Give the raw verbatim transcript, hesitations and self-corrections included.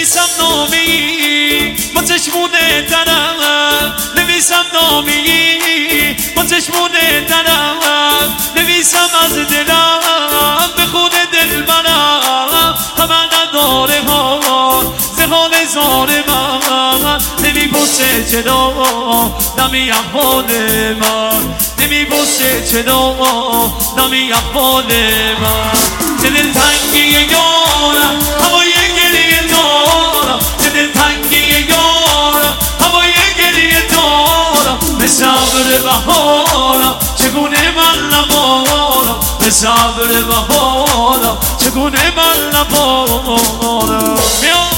نویسم نامی با چشمونه درم، نویسم نامی با چشمونه درم، نویسم از دلم به خون دل برم، خبر نداره ها زهان زار من، نمیبوسه چرا نمی احوال من، نمیبوسه چرا نمی احوال من. چه دل تنگی یارم هوای گریه دارم، چه دل تنگی یارم هوای گریه دارم، به صبر بهارم چگونه من نبارم، به صبر بهارم چگونه من نبارم.